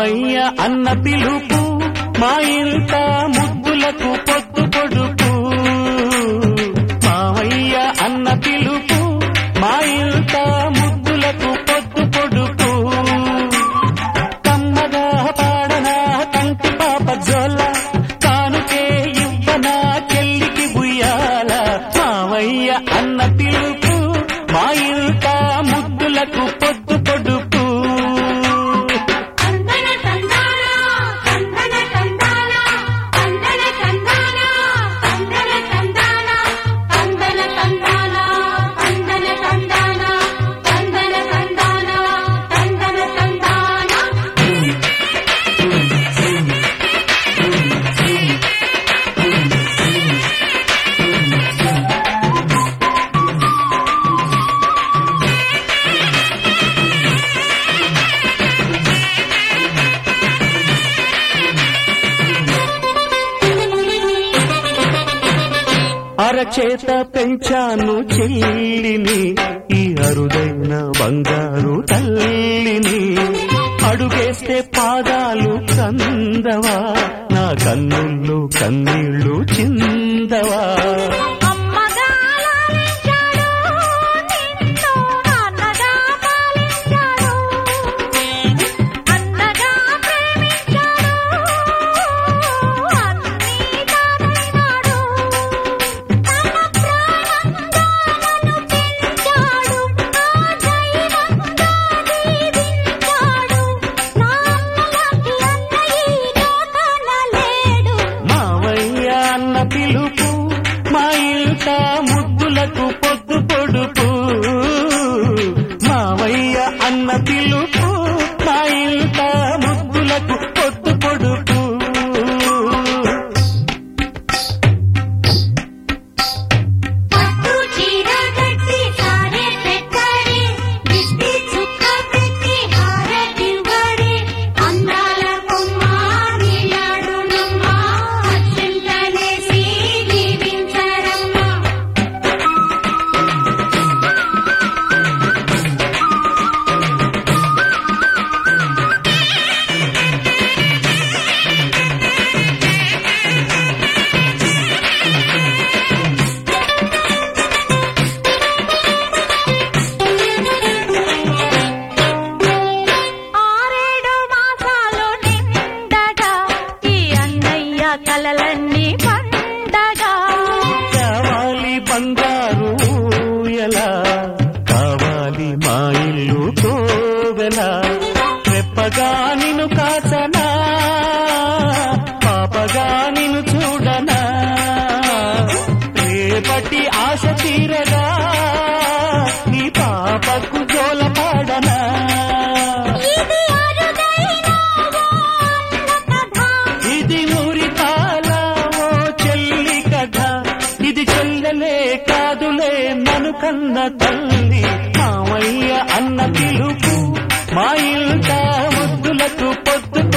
మావయ్య అన్న పిలుపు మా ఇంట ముద్దులకు పొద్దు పొడుపు మావయ్య అన్న పిలుపు మా ఇంట ముద్దులకు పొద్దు పొడుపు కమ్మగా పాడనా కంటి పాప జోల కానుకే ఇవ్వనా చెల్లికి బుయ్యాల మావయ్య అన్న పిలుపు మా ఇంట ముద్దులకు పొద్దు పొడుపు అరచేత పెంచాను చెల్లిని ఈ అరుదైన బంగారు తల్లిని అడుగేస్తే పాదాలు కందవా నా కన్నుల్లో కన్నీళ్లు చిందవా పిలుపు మా ఇంట ముద్దులకు పొద్దు పొడుపు మావయ్య అన్న పిలుపు మా ఇంట ముద్దులకు పొద్దు పొడుపు కలలన్నీ పండగా కావాలి బంగారు ఎలా కావాలి మా ఇల్లు కోవెలా రెప్పగా నిన్ను కాచనా పాపగా నిన్ను చూడనా రేపటి ఆశ తీరగా నీ పాపకు జోల పాడనా కాదులే నన్ను కన్న తల్లి మావయ్య అన్న పిలుపు మా ఇంట ముద్దులకు పొద్దు